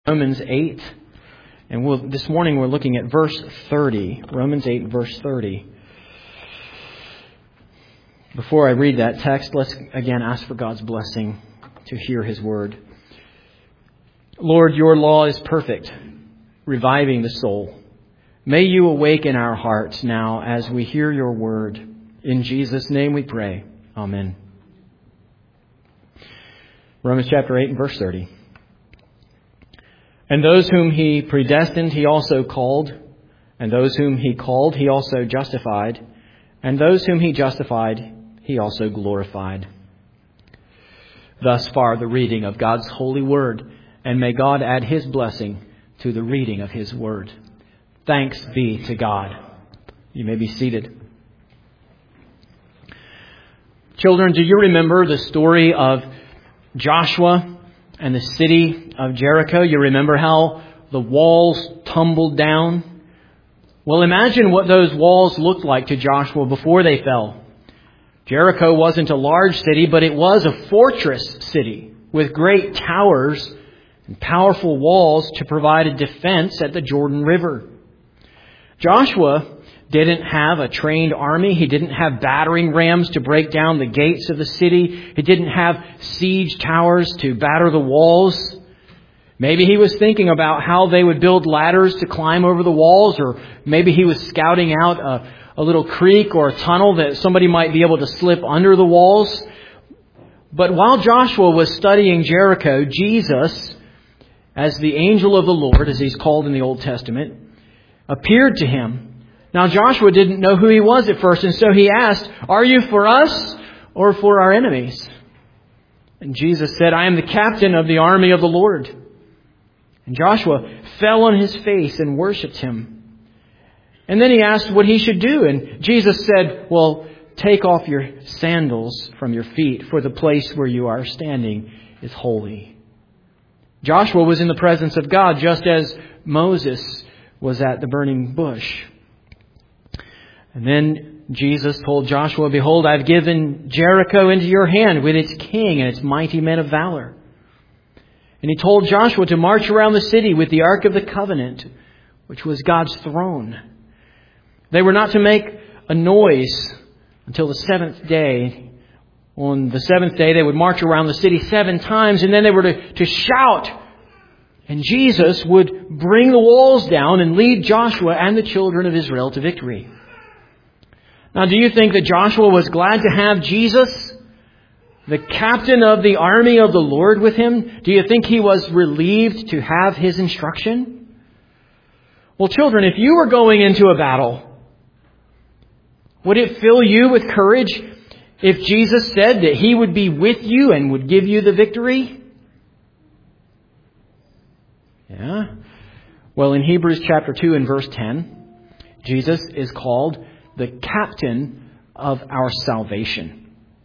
Romans 8. And this morning we're looking at verse 30. Romans 8, verse 30. Before I read that text, let's again ask for God's blessing to hear His word. Lord, your law is perfect, reviving the soul. May you awaken our hearts now as we hear your word. In Jesus' name we pray. Amen. Romans chapter 8 and verse 30. And those whom he predestined, he also called. And those whom he called, he also justified. And those whom he justified, he also glorified. Thus far the reading of God's holy word. And may God add his blessing to the reading of his word. Thanks be to God. You may be seated. Children, do you remember the story of Joshua and the city of Jericho? You remember how the walls tumbled down? Well, imagine what those walls looked like to Joshua before they fell. Jericho wasn't a large city, but it was a fortress city with great towers and powerful walls to provide a defense at the Jordan River. Joshua didn't have a trained army. He didn't have battering rams to break down the gates of the city. He didn't have siege towers to batter the walls. Maybe he was thinking about how they would build ladders to climb over the walls, or maybe he was scouting out a little creek or a tunnel that somebody might be able to slip under the walls. But while Joshua was studying Jericho, Jesus, as the angel of the Lord, as he's called in the Old Testament, appeared to him. Now Joshua didn't know who he was at first, and so he asked, "Are you for us or for our enemies?" And Jesus said, "I am the captain of the army of the Lord." And Joshua fell on his face and worshipped him. And then he asked what he should do, and Jesus said, "Well, take off your sandals from your feet, for the place where you are standing is holy." Joshua was in the presence of God, just as Moses was at the burning bush. And then Jesus told Joshua, "Behold, I've given Jericho into your hand with its king and its mighty men of valor." And he told Joshua to march around the city with the Ark of the Covenant, which was God's throne. They were not to make a noise until the seventh day. On the seventh day, they would march around the city 7 times, and then they were to shout. And Jesus would bring the walls down and lead Joshua and the children of Israel to victory. Now, do you think that Joshua was glad to have Jesus, the captain of the army of the Lord, with him? Do you think he was relieved to have his instruction? Well, children, if you were going into a battle, would it fill you with courage if Jesus said that he would be with you and would give you the victory? Yeah. Well, in Hebrews chapter 2 and verse 10, Jesus is called the captain of our salvation.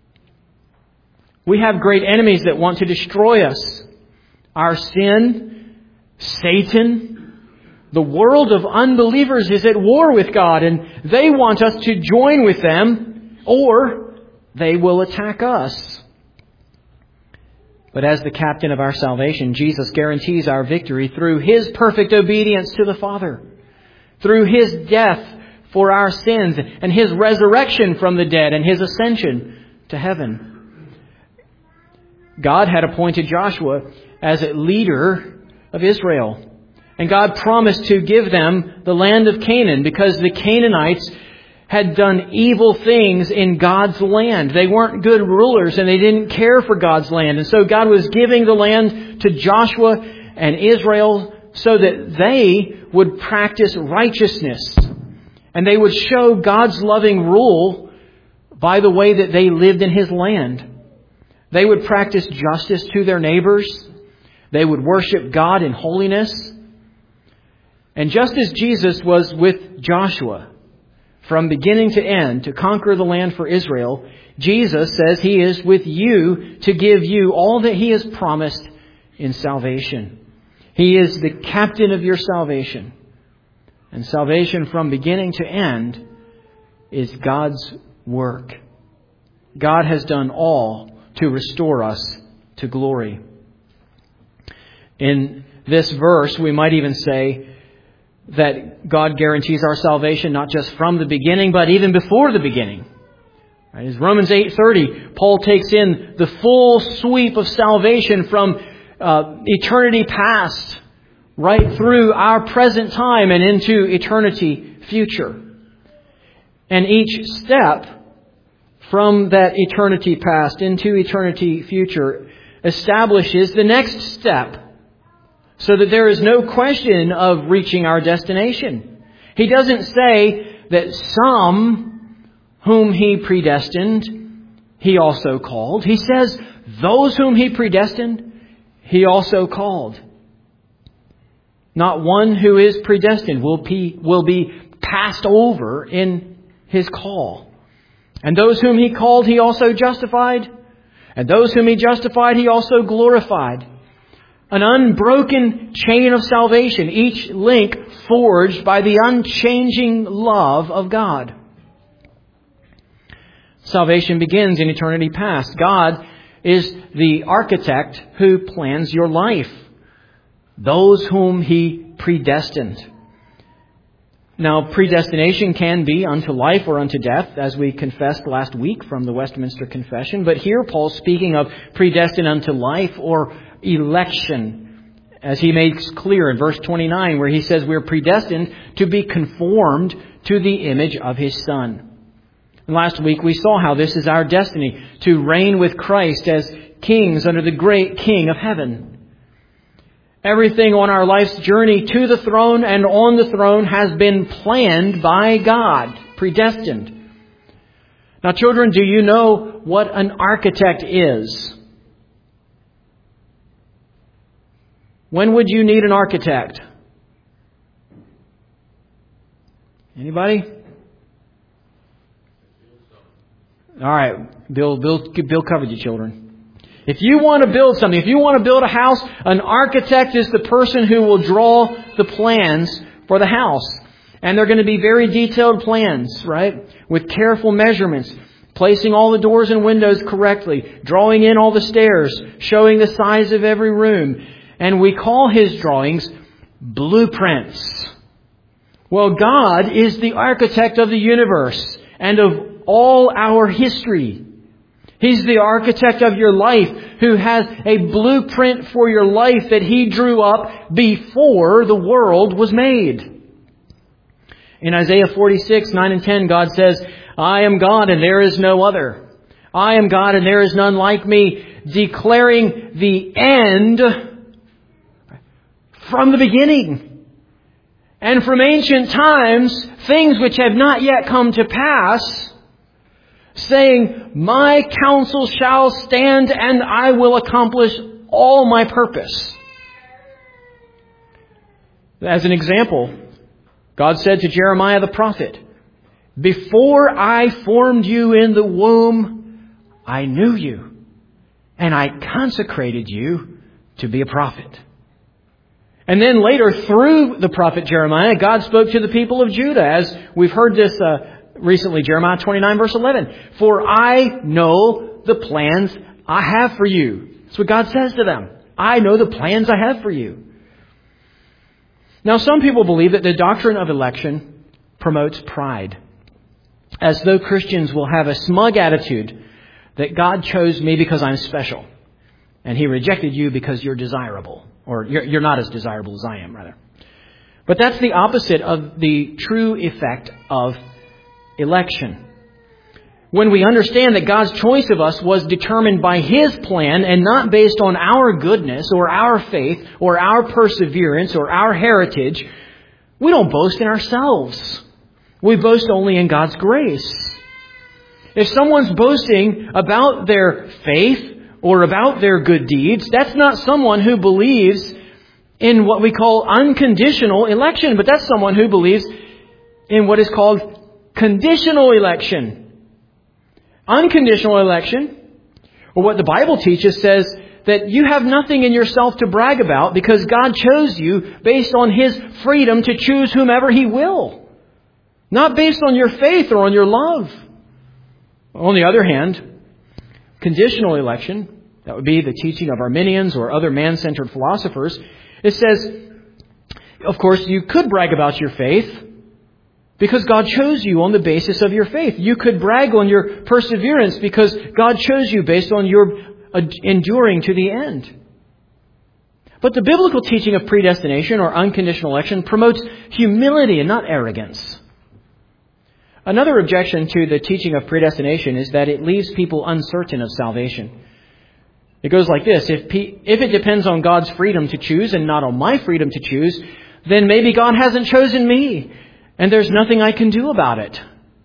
We have great enemies that want to destroy us. Our sin, Satan, the world of unbelievers is at war with God, and they want us to join with them, or they will attack us. But as the captain of our salvation, Jesus guarantees our victory through his perfect obedience to the Father, through his death for our sins, and his resurrection from the dead, and his ascension to heaven. God had appointed Joshua as a leader of Israel. And God promised to give them the land of Canaan because the Canaanites had done evil things in God's land. They weren't good rulers and they didn't care for God's land. And so God was giving the land to Joshua and Israel so that they would practice righteousness. And they would show God's loving rule by the way that they lived in his land. They would practice justice to their neighbors. They would worship God in holiness. And just as Jesus was with Joshua from beginning to end to conquer the land for Israel, Jesus says he is with you to give you all that he has promised in salvation. He is the captain of your salvation. And salvation from beginning to end is God's work. God has done all to restore us to glory. In this verse, we might even say that God guarantees our salvation not just from the beginning, but even before the beginning. Right? As Romans 8:30, Paul takes in the full sweep of salvation from eternity past right through our present time and into eternity future. And each step from that eternity past into eternity future establishes the next step, so that there is no question of reaching our destination. He doesn't say that some whom He predestined, He also called. He says those whom He predestined, He also called. Not one who is predestined will be passed over in His call. And those whom He called, He also justified. And those whom He justified, He also glorified. An unbroken chain of salvation, each link forged by the unchanging love of God. Salvation begins in eternity past. God is the architect who plans your life. Those whom He predestined. Now, predestination can be unto life or unto death, as we confessed last week from the Westminster Confession. But here Paul's speaking of predestined unto life or election, as he makes clear in verse 29, where he says we're predestined to be conformed to the image of His Son. And last week we saw how this is our destiny, to reign with Christ as kings under the great King of heaven. Everything on our life's journey to the throne and on the throne has been planned by God, predestined. Now, children, do you know what an architect is? When would you need an architect? Anybody? All right, Bill covered you, children. If you want to build something, if you want to build a house, an architect is the person who will draw the plans for the house. And they're going to be very detailed plans, right? With careful measurements, placing all the doors and windows correctly, drawing in all the stairs, showing the size of every room. And we call his drawings blueprints. Well, God is the architect of the universe and of all our history. He's the architect of your life who has a blueprint for your life that He drew up before the world was made. In Isaiah 46, 9 and 10, God says, I am God and there is no other. I am God and there is none like me, declaring the end from the beginning. And from ancient times, things which have not yet come to pass, saying, my counsel shall stand and I will accomplish all my purpose. As an example, God said to Jeremiah the prophet, before I formed you in the womb, I knew you, and I consecrated you to be a prophet. And then later, through the prophet Jeremiah, God spoke to the people of Judah, as we've heard this recently, Jeremiah 29 verse 11. For I know the plans I have for you. That's what God says to them. I know the plans I have for you. Now, some people believe that the doctrine of election promotes pride, as though Christians will have a smug attitude that God chose me because I'm special, and He rejected you because you're desirable, or you're not as desirable as I am, rather. But that's the opposite of the true effect of election. When we understand that God's choice of us was determined by His plan and not based on our goodness or our faith or our perseverance or our heritage, we don't boast in ourselves. We boast only in God's grace. If someone's boasting about their faith or about their good deeds, that's not someone who believes in what we call unconditional election, but that's someone who believes in what is called conditional election. Unconditional election, or what the Bible teaches, says that you have nothing in yourself to brag about because God chose you based on His freedom to choose whomever He will. Not based on your faith or on your love. On the other hand, conditional election, that would be the teaching of Arminians or other man-centered philosophers, It says, of course, you could brag about your faith because God chose you on the basis of your faith. You could brag on your perseverance because God chose you based on your enduring to the end. But the biblical teaching of predestination or unconditional election promotes humility and not arrogance. Another objection to the teaching of predestination is that it leaves people uncertain of salvation. It goes like this. If it depends on God's freedom to choose and not on my freedom to choose, then maybe God hasn't chosen me, and there's nothing I can do about it.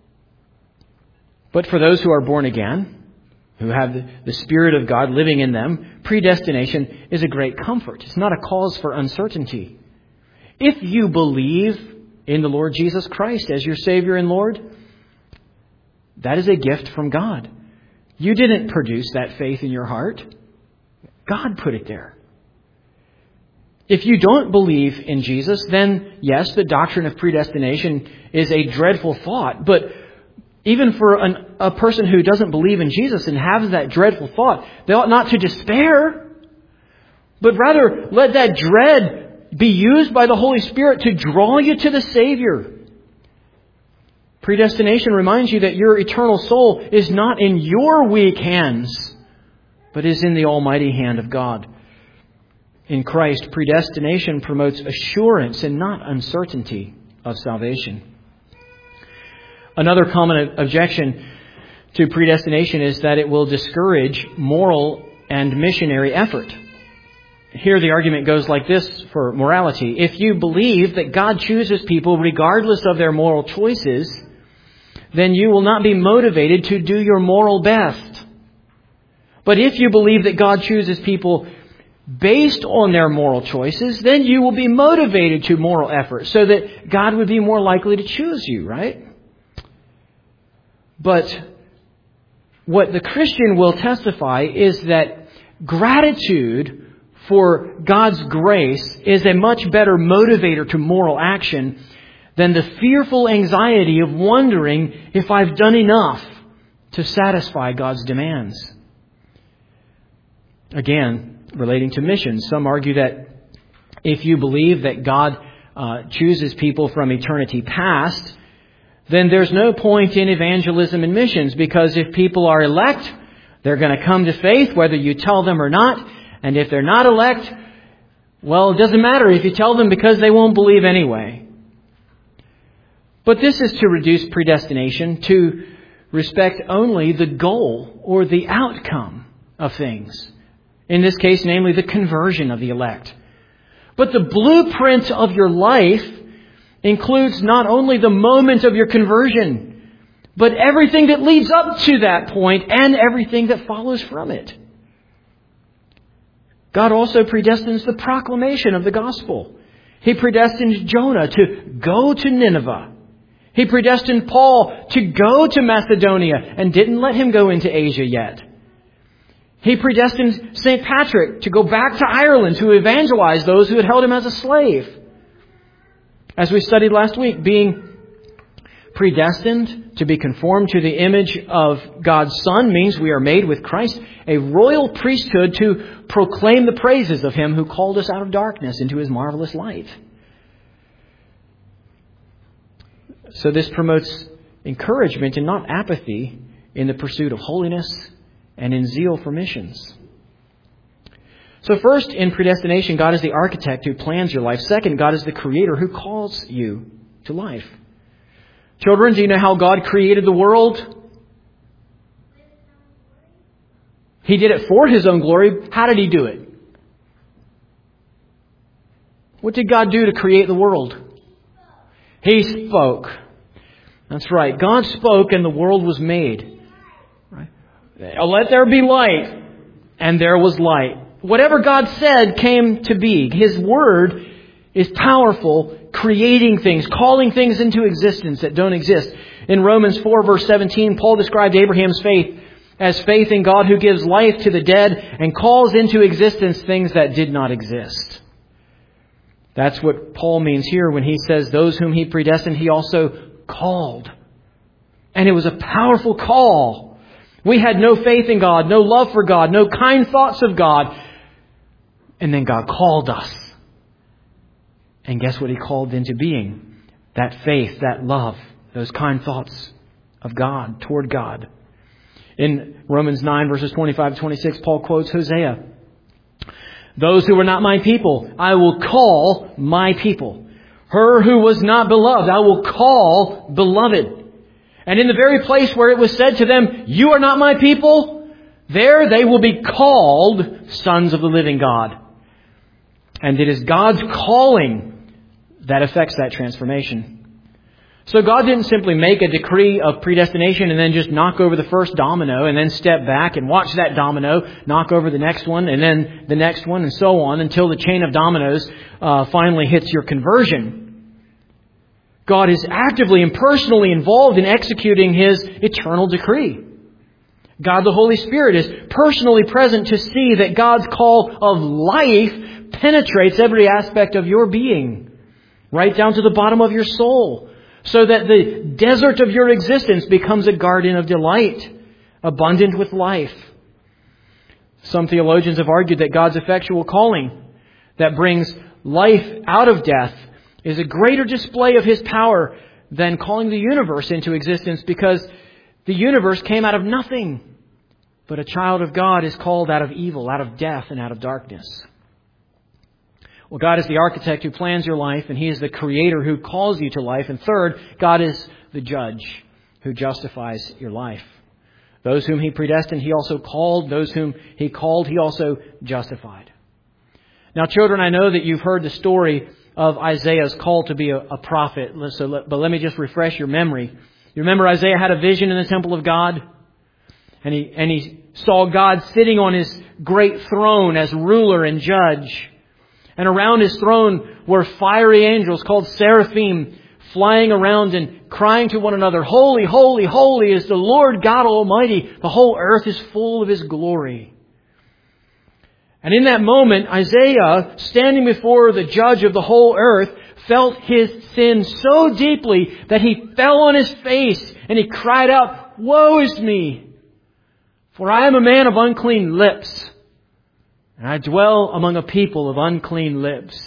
But for those who are born again, who have the Spirit of God living in them, predestination is a great comfort. It's not a cause for uncertainty. If you believe in the Lord Jesus Christ as your Savior and Lord, that is a gift from God. You didn't produce that faith in your heart. God put it there. If you don't believe in Jesus, then yes, the doctrine of predestination is a dreadful thought. But even for a person who doesn't believe in Jesus and has that dreadful thought, they ought not to despair, but rather let that dread be used by the Holy Spirit to draw you to the Savior. Predestination reminds you that your eternal soul is not in your weak hands, but is in the almighty hand of God. In Christ, predestination promotes assurance and not uncertainty of salvation. Another common objection to predestination is that it will discourage moral and missionary effort. Here the argument goes like this for morality. If you believe that God chooses people regardless of their moral choices, then you will not be motivated to do your moral best. But if you believe that God chooses people based on their moral choices, then you will be motivated to moral effort so that God would be more likely to choose you, right? But what the Christian will testify is that gratitude for God's grace is a much better motivator to moral action than the fearful anxiety of wondering if I've done enough to satisfy God's demands. Again, relating to missions, some argue that if you believe that God chooses people from eternity past, then there's no point in evangelism and missions, because if people are elect, they're going to come to faith whether you tell them or not. And if they're not elect, well, it doesn't matter if you tell them because they won't believe anyway. But this is to reduce predestination to respect only the goal or the outcome of things. In this case, namely the conversion of the elect. But the blueprint of your life includes not only the moment of your conversion, but everything that leads up to that point and everything that follows from it. God also predestines the proclamation of the gospel. He predestined Jonah to go to Nineveh. He predestined Paul to go to Macedonia and didn't let him go into Asia yet. He predestined St. Patrick to go back to Ireland to evangelize those who had held him as a slave. As we studied last week, being predestined to be conformed to the image of God's Son means we are made with Christ a royal priesthood to proclaim the praises of Him who called us out of darkness into His marvelous light. So this promotes encouragement and not apathy in the pursuit of holiness and in zeal for missions. So first, in predestination, God is the architect who plans your life. Second, God is the creator who calls you to life. Children, do you know how God created the world? He did it for His own glory. How did He do it? What did God do to create the world? He spoke. That's right. God spoke and the world was made. Right? Let there be light. And there was light. Whatever God said came to be. His word is powerful, creating things, calling things into existence that don't exist. In Romans 4 verse 17, Paul described Abraham's faith as faith in God who gives life to the dead and calls into existence things that did not exist. That's what Paul means here when he says those whom He predestined, He also called. And it was a powerful call. We had no faith in God, no love for God, no kind thoughts of God. And then God called us. And guess what He called into being? That faith, that love, those kind thoughts of God, toward God. In Romans 9, verses 25 to 26, Paul quotes Hosea. Those who were not my people, I will call my people. Her who was not beloved, I will call beloved. And in the very place where it was said to them, you are not my people, there they will be called sons of the living God. And it is God's calling that affects that transformation. So God didn't simply make a decree of predestination and then just knock over the first domino and then step back and watch that domino knock over the next one and then the next one and so on until the chain of dominoes finally hits your conversion. God is actively and personally involved in executing His eternal decree. God the Holy Spirit is personally present to see that God's call of life penetrates every aspect of your being, right down to the bottom of your soul, so that the desert of your existence becomes a garden of delight, abundant with life. Some theologians have argued that God's effectual calling that brings life out of death is a greater display of His power than calling the universe into existence, because the universe came out of nothing. But a child of God is called out of evil, out of death, and out of darkness. Well, God is the architect who plans your life, and He is the creator who calls you to life. And third, God is the judge who justifies your life. Those whom He predestined, He also called. Those whom He called, He also justified. Now, children, I know that you've heard the story of Isaiah's call to be a prophet. But let me just refresh your memory. You remember Isaiah had a vision in the temple of God? And he saw God sitting on His great throne as ruler and judge. And around His throne were fiery angels called seraphim, flying around and crying to one another, holy, holy, holy is the Lord God Almighty. The whole earth is full of His glory. And in that moment, Isaiah, standing before the judge of the whole earth, felt his sin so deeply that he fell on his face and he cried out, woe is me, for I am a man of unclean lips, and I dwell among a people of unclean lips.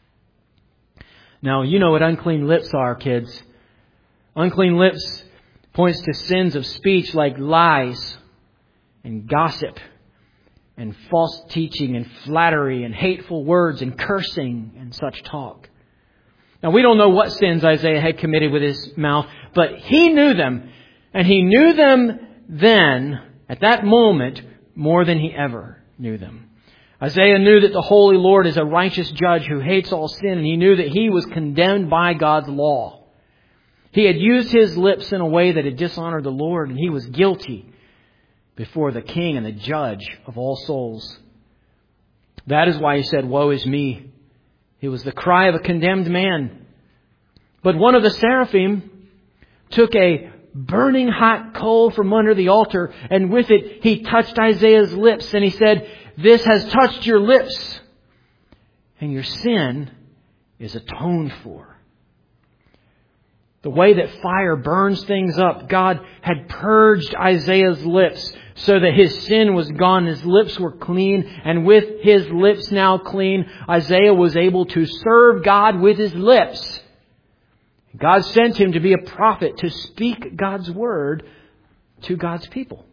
Now, you know what unclean lips are, kids. Unclean lips points to sins of speech like lies and gossip and false teaching and flattery and hateful words and cursing and such talk. Now, we don't know what sins Isaiah had committed with his mouth, but he knew them. And he knew them then, at that moment, more than he ever knew them. Isaiah knew that the Holy Lord is a righteous judge who hates all sin, and he knew that he was condemned by God's law. He had used his lips in a way that had dishonored the Lord, and he was guilty before the King and the Judge of all souls. That is why he said, woe is me. It was the cry of a condemned man. But one of the seraphim took a burning hot coal from under the altar, and with it he touched Isaiah's lips, and he said, this has touched your lips, and your sin is atoned for. The way that fire burns things up, God had purged Isaiah's lips so that his sin was gone. His lips were clean, and with his lips now clean, Isaiah was able to serve God with his lips. God sent him to be a prophet, to speak God's word to God's people.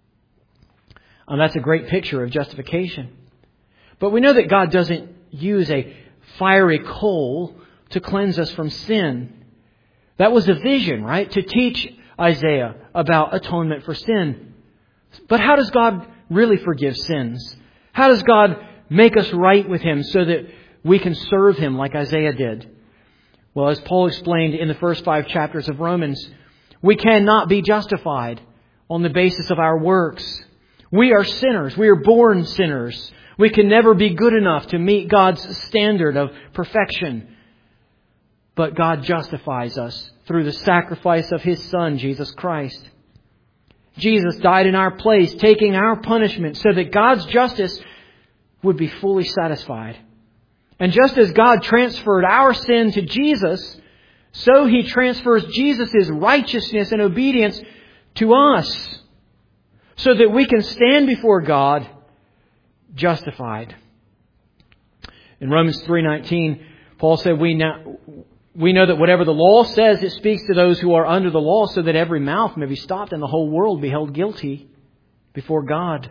And that's a great picture of justification. But we know that God doesn't use a fiery coal to cleanse us from sin. That was a vision, right? To teach Isaiah about atonement for sin. But how does God really forgive sins? How does God make us right with Him so that we can serve Him like Isaiah did? Well, as Paul explained in the first 5 chapters of Romans, we cannot be justified on the basis of our works. We are sinners. We are born sinners. We can never be good enough to meet God's standard of perfection. But God justifies us through the sacrifice of His Son, Jesus Christ. Jesus died in our place, taking our punishment so that God's justice would be fully satisfied. And just as God transferred our sin to Jesus, so He transfers Jesus' righteousness and obedience to us, so that we can stand before God justified. In Romans 3:19, Paul said, we know that whatever the law says, it speaks to those who are under the law, so that every mouth may be stopped and the whole world be held guilty before God.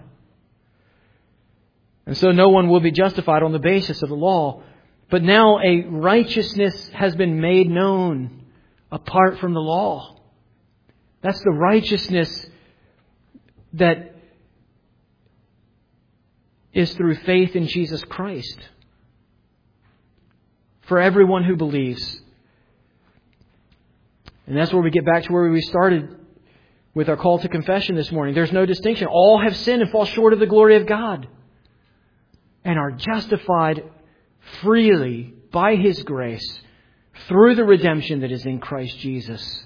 And so no one will be justified on the basis of the law. But now a righteousness has been made known apart from the law. That's the righteousness that is through faith in Jesus Christ. For everyone who believes. And that's where we get back to where we started with our call to confession this morning. There's no distinction. All have sinned and fall short of the glory of God, and are justified freely by His grace through the redemption that is in Christ Jesus.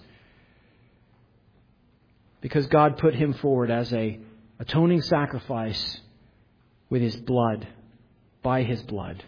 Because God put Him forward as an atoning sacrifice with His blood, by His blood.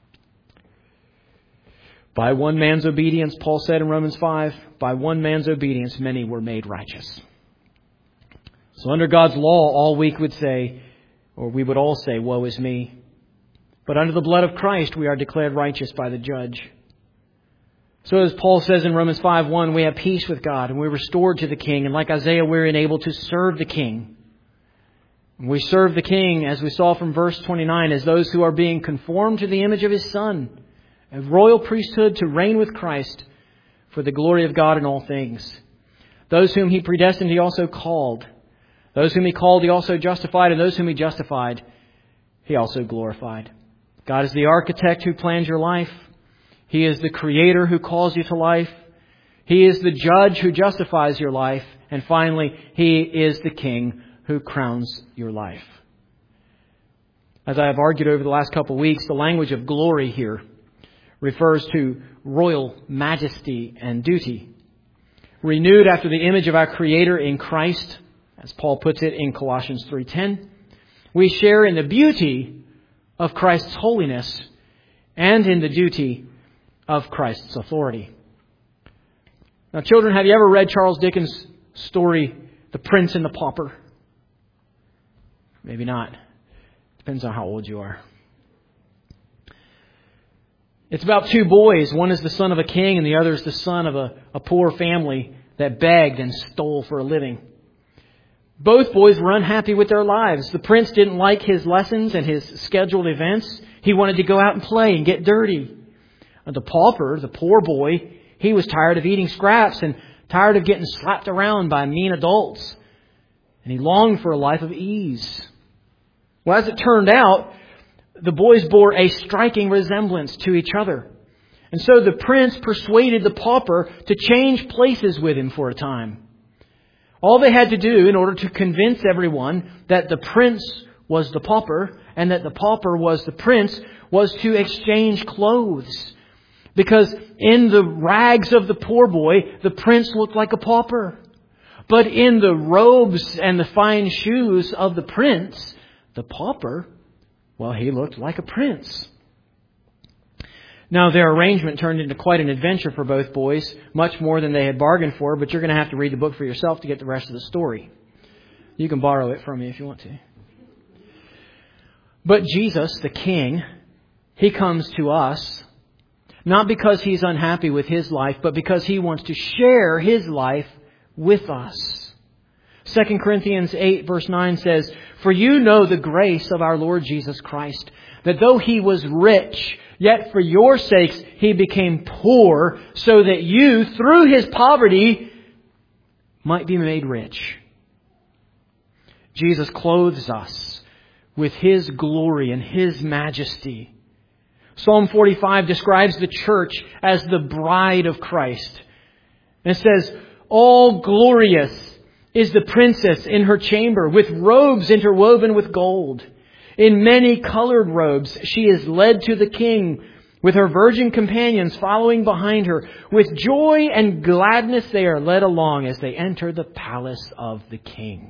By one man's obedience, Paul said in Romans 5, by one man's obedience, many were made righteous. So under God's law, all we would say, or we would all say, woe is me. But under the blood of Christ, we are declared righteous by the judge. So as Paul says in Romans 5:1, we have peace with God and we're restored to the King. And like Isaiah, we're enabled to serve the King. And we serve the King, as we saw from verse 29, as those who are being conformed to the image of His Son, a royal priesthood to reign with Christ for the glory of God in all things. Those whom He predestined, He also called. Those whom He called, He also justified. And those whom He justified, He also glorified. God is the architect who plans your life. He is the creator who calls you to life. He is the judge who justifies your life. And finally, He is the King who crowns your life. As I have argued over the last couple of weeks, the language of glory here refers to royal majesty and duty. Renewed after the image of our Creator in Christ, as Paul puts it in Colossians 3:10, we share in the beauty of Christ's holiness and in the duty of Christ's authority. Now, children, have you ever read Charles Dickens' story, The Prince and the Pauper? Maybe not. Depends on how old you are. It's about two boys. One is the son of a king and the other is the son of a poor family that begged and stole for a living. Both boys were unhappy with their lives. The prince didn't like his lessons and his scheduled events. He wanted to go out and play and get dirty. The pauper, the poor boy, he was tired of eating scraps and tired of getting slapped around by mean adults. And he longed for a life of ease. Well, as it turned out, the boys bore a striking resemblance to each other. And so the prince persuaded the pauper to change places with him for a time. All they had to do in order to convince everyone that the prince was the pauper and that the pauper was the prince was to exchange clothes. Because in the rags of the poor boy, the prince looked like a pauper. But in the robes and the fine shoes of the prince, the pauper, well, he looked like a prince. Now, their arrangement turned into quite an adventure for both boys, much more than they had bargained for, but you're going to have to read the book for yourself to get the rest of the story. You can borrow it from me if you want to. But Jesus, the King, He comes to us, not because He's unhappy with His life, but because He wants to share His life with us. 2 Corinthians 8 verse 9 says, "For you know the grace of our Lord Jesus Christ, that though He was rich, yet for your sakes He became poor, so that you, through His poverty, might be made rich." Jesus clothes us with His glory and His majesty. Psalm 45 describes the church as the bride of Christ. And it says, "All glorious is the princess in her chamber, with robes interwoven with gold. In many colored robes she is led to the king, with her virgin companions following behind her. With joy and gladness they are led along as they enter the palace of the king."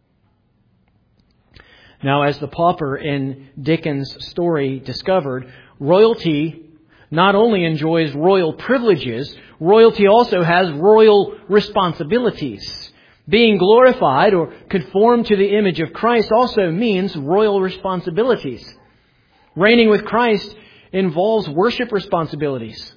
Now, as the pauper in Dickens' story discovered, royalty not only enjoys royal privileges, royalty also has royal responsibilities. Being glorified or conformed to the image of Christ also means royal responsibilities. Reigning with Christ involves worship responsibilities,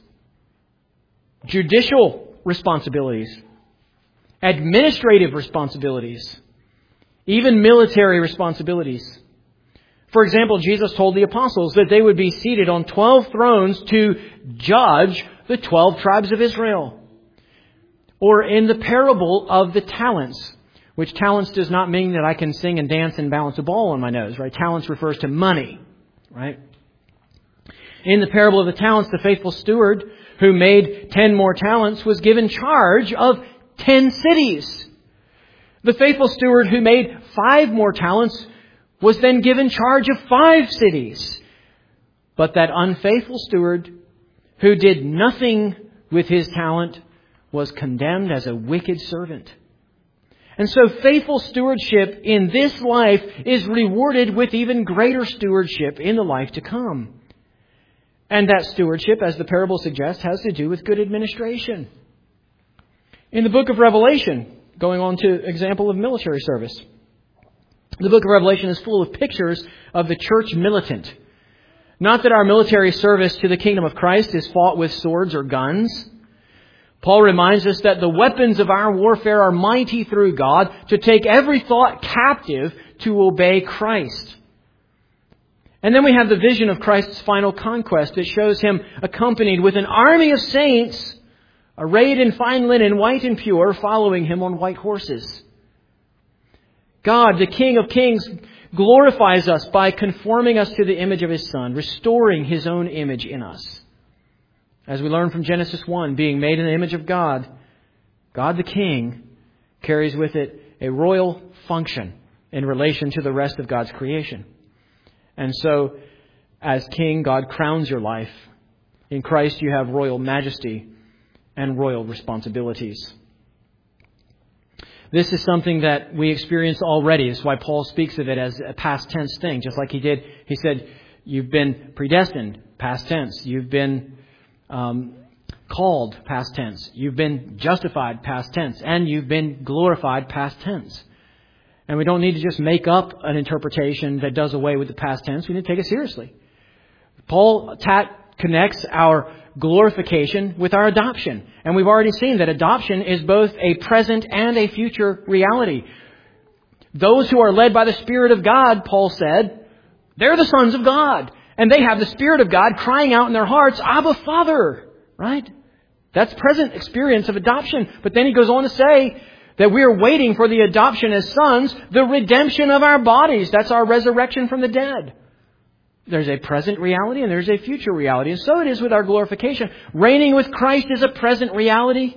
judicial responsibilities, administrative responsibilities, even military responsibilities. For example, Jesus told the apostles that they would be seated on 12 thrones to judge the 12 tribes of Israel. Or in the parable of the talents, which talents does not mean that I can sing and dance and balance a ball on my nose, right? Talents refers to money, right? In the parable of the talents, the faithful steward who made 10 more talents was given charge of 10 cities. The faithful steward who made 5 more talents was then given charge of 5 cities. But that unfaithful steward who did nothing with his talent was condemned as a wicked servant. And so faithful stewardship in this life is rewarded with even greater stewardship in the life to come. And that stewardship, as the parable suggests, has to do with good administration. In the book of Revelation, going on to example of military service, the book of Revelation is full of pictures of the church militant. Not that our military service to the kingdom of Christ is fought with swords or guns. Paul reminds us that the weapons of our warfare are mighty through God to take every thought captive to obey Christ. And then we have the vision of Christ's final conquest that shows Him accompanied with an army of saints arrayed in fine linen, white and pure, following Him on white horses. God, the King of Kings, glorifies us by conforming us to the image of His Son, restoring His own image in us. As we learn from Genesis 1, being made in the image of God, God the King carries with it a royal function in relation to the rest of God's creation. And so, as King, God crowns your life. In Christ you have royal majesty and royal responsibilities. This is something that we experience already. That's why Paul speaks of it as a past tense thing. Just like he did, he said, you've been predestined, past tense. You've been called, past tense. You've been justified, past tense. And you've been glorified, past tense. And we don't need to just make up an interpretation that does away with the past tense. We need to take it seriously. Paul connects our glorification with our adoption. And we've already seen that adoption is both a present and a future reality. Those who are led by the Spirit of God, Paul said, they're the sons of God. And they have the Spirit of God crying out in their hearts, Abba, Father. Right? That's present experience of adoption. But then he goes on to say that we are waiting for the adoption as sons, the redemption of our bodies. That's our resurrection from the dead. There's a present reality and there's a future reality. And so it is with our glorification. Reigning with Christ is a present reality.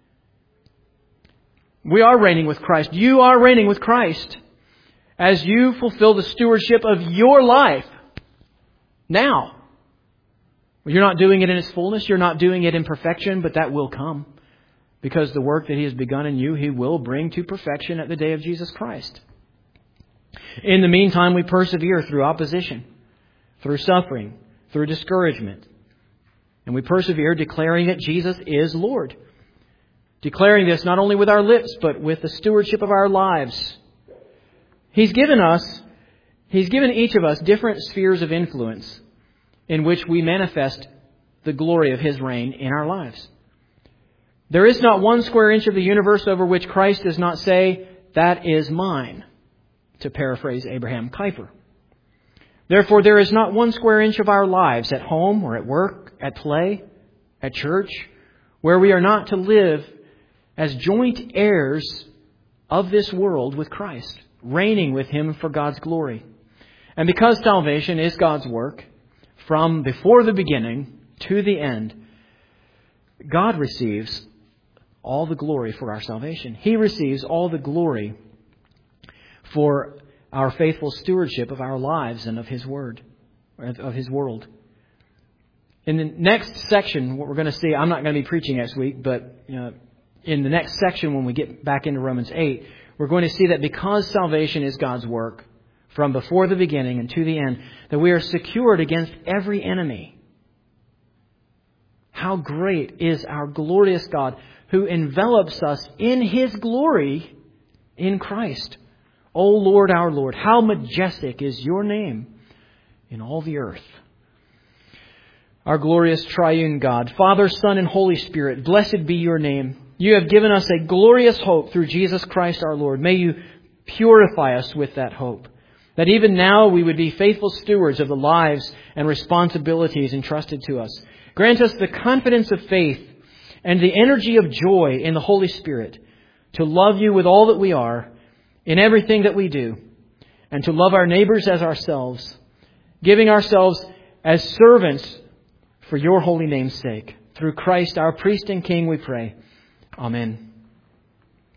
We are reigning with Christ. You are reigning with Christ as you fulfill the stewardship of your life now. You're not doing it in its fullness. You're not doing it in perfection, but that will come. Because the work that He has begun in you, He will bring to perfection at the day of Jesus Christ. In the meantime, we persevere through opposition, through suffering, through discouragement. And we persevere declaring that Jesus is Lord. Declaring this not only with our lips, but with the stewardship of our lives. He's given each of us different spheres of influence in which we manifest the glory of His reign in our lives. There is not one square inch of the universe over which Christ does not say, that is mine, to paraphrase Abraham Kuyper. Therefore, there is not one square inch of our lives at home or at work, at play, at church, where we are not to live as joint heirs of this world with Christ, reigning with Him for God's glory. And because salvation is God's work, from before the beginning to the end, God receives all the glory for our salvation. He receives all the glory for our faithful stewardship of our lives and of His Word, of His world. In the next section, what we're going to see, I'm not going to be preaching next week, but in the next section when we get back into Romans 8, we're going to see that because salvation is God's work, from before the beginning and to the end, that we are secured against every enemy. How great is our glorious God who envelops us in His glory in Christ. O Lord, our Lord, how majestic is Your name in all the earth. our glorious triune God. Father, Son, and Holy Spirit, blessed be your name. You have given us a glorious hope through Jesus Christ our Lord. May you purify us with that hope, that even now we would be faithful stewards of the lives and responsibilities entrusted to us. Grant us the confidence of faith and the energy of joy in the Holy Spirit to love you with all that we are, in everything that we do, and to love our neighbors as ourselves, giving ourselves as servants for your holy name's sake. Through Christ, our priest and King, we pray. Amen.